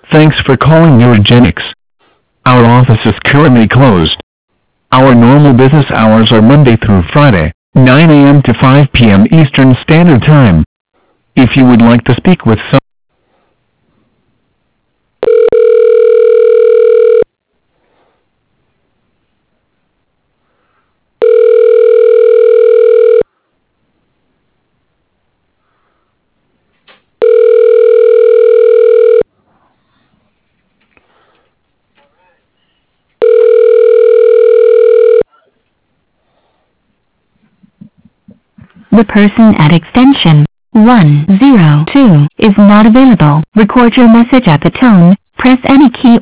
Thanks for calling Neurogenics. Our office is currently closed. Our normal business hours are Monday through Friday, 9 a.m. to 5 p.m. Eastern Standard Time. If you would like to speak with someone, the person at extension 102 is not available. Record your message at the tone. Press any key